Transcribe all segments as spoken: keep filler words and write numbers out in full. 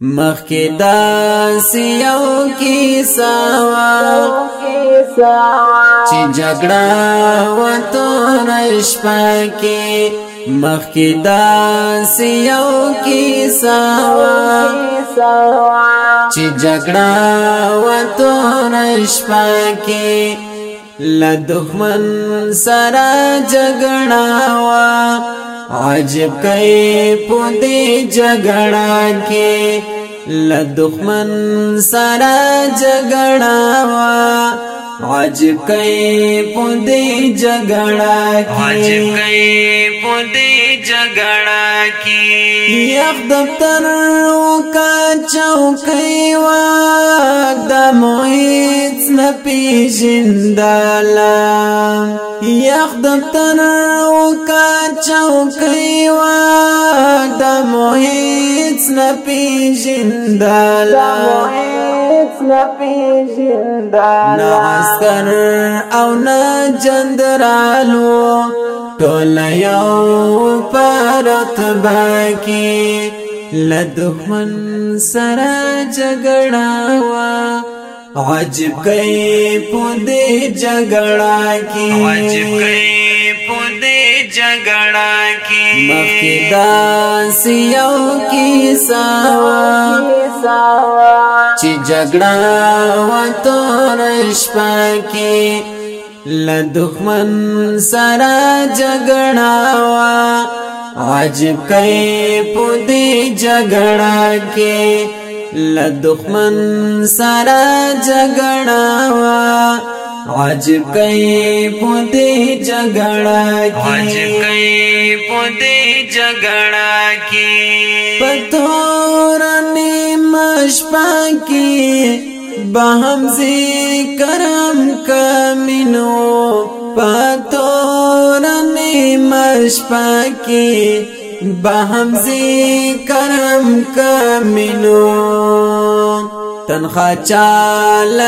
مخی داسی یو کیسا چی جگڑا و تو رشپا کی مخی داسی یو کیسا چی جگڑا و تو رشپا کی لدخمن سرا جگڑا و عجب کئی پودی جگڑا کی لدخمن سرا جگڑا و عجب کئی پودی جگڑا کی عجب کئی پودی جگڑا کی یخ دفتر کا چوکی واک دا محیط نپی جندالا یخ دفتر کا چوکی واک دا محیط نپی جندالا نا عسکر او نا جندرالو ټول یو پرت باکی لدخمن سرا جگڑا وا عجب کئی پودی جگڑا کی عجب کئی پودی جگڑا کی مخی داسی یو کیسا چی جگڑا و تو رشپا کی لدخمن سرا جگڑا و عجب کئی پودی جگڑا کی لدخمن سرا جگڑا و عجب کئی پودی جگڑا کی عجب کئی پودی جگڑا کی پتورنی مشپا کی بہم ذکرم کمینو پتورنی مشپا کی بہم ذکرم کمینو تنخوا چال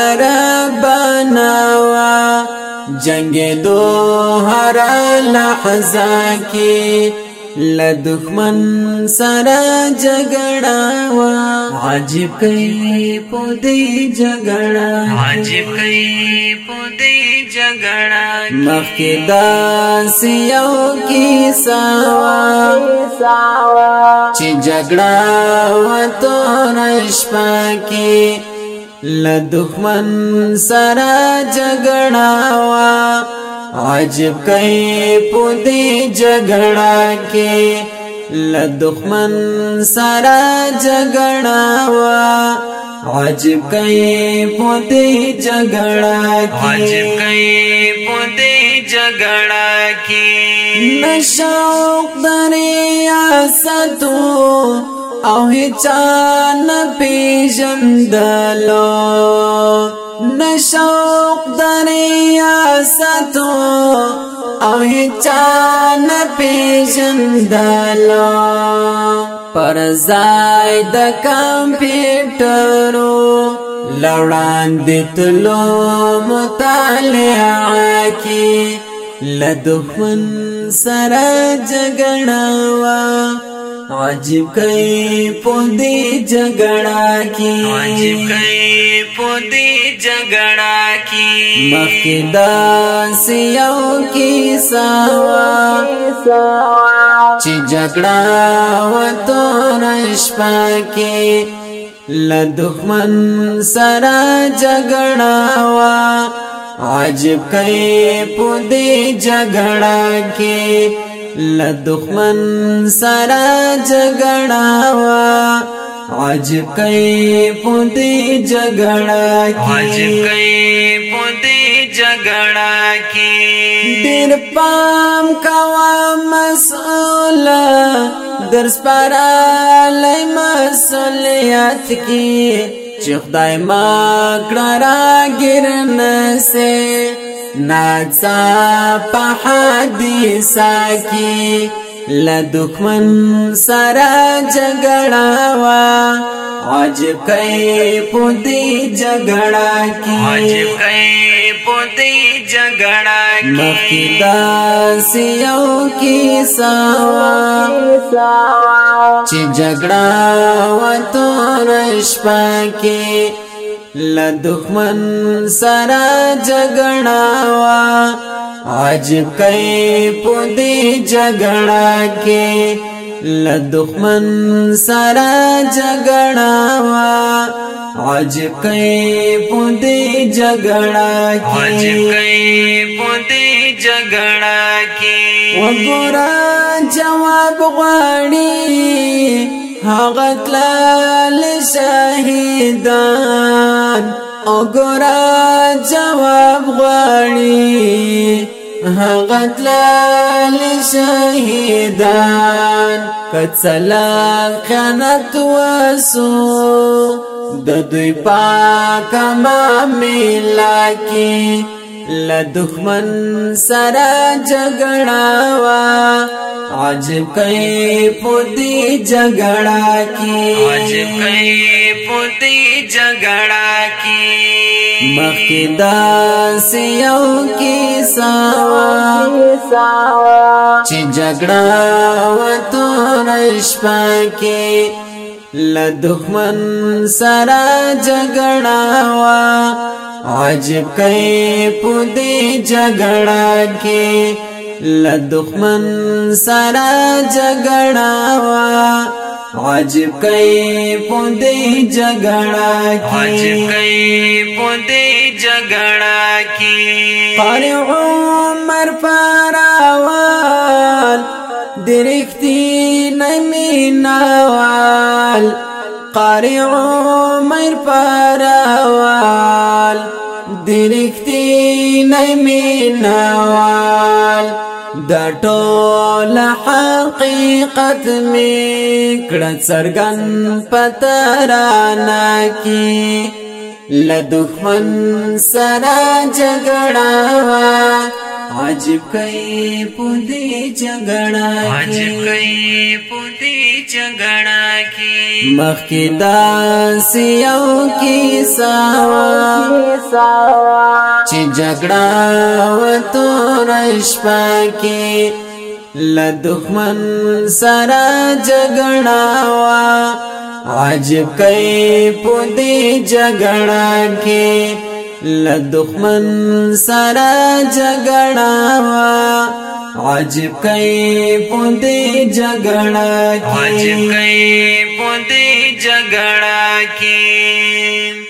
ربناوا جنگ دو ہر لحظہ کی لدخمن سرا جگڑا وا عجب کئی پودی جگڑا عجب کئی پودی جگڑا مخی داسی یو کیسا چی جگڑا و تو رشپا کی لدخمن سرا جگڑا وا عجب کئی پودی جگڑا کی لدخمن سرا جگڑا و عجب کئی پودی جگڑا کی عجب کئی پودی جگڑا کی نشوق دریاستو او هچان پیژندلو نشوق دریاستو او هچان پیژندلو پر ځای د کمپیوټرو لوړاندې تلو مطالعه کی لدخمن سره جګړه وا عجب کئی پودی جگڑا کی عجب کئی پودی جگڑا کی مخی داسی یو کیسا چی جگڑا و تو رشپا کی لدخمن سرا جگڑا وا عجب کئی پودی جگڑا کی لدخمن سرا جگڑا وا عجب کئی پودی جگڑا کی عجب کئی پودی جگڑا کی دیر پام کوا مسئولا درس پارا لی مسئولیت کی چی خدای مکڑا را گرن سے ناڅا په حدیثا کی لدخمن سرا جگڑا وا عجب کئی پودی جگڑا کی عجب کئی پودی جگڑا کی مخی داسی یو کیسا چی جگڑا و تو شپه کې له دښمن سره جګړه وا عجب کوي په دې جګړه کې له دښمن سره جګړه وا عجب کوي په دې جګړه کې عجب کوي په دې جګړه کې وګوره جواب غواړي هغه تلل شهیدان وګوره جواب غواړي هغه تلل شهیدان کڅلا خیانت وسو د دوی پاک معاملہ کې له دښمن سره جګړه وا عجب کوي په دې جګړه کې عجب کوي په دې جګړه کې مخکې داسې یو کیسه چې جګړه وه توره شپه کې له دښمن سره جګړه وا عجب کوي په دې جګړه کې له دښمن سره جګړه وا عجب کوي په دې جګړه کې عجب کوي په دې جګړه کې قاری عمر پراوال درختی نمیناوال قاری عمر پراوال درختی نمیناوال دا ټول حقیقت می کړه څرګند پترانا کی له دښمن سره جګړه عجب کوي په دې جګړه عجب کوي په دې جګړه کې مخکې داسې یو کیسه چې جګړه وه توره شپه کې له دښمن سره جګړه وا عجب کوي په دې جګړه کې له دښمن سره جګړه وا عجب کوي په دې جګړه کې عجب کوي په دې جګړه کې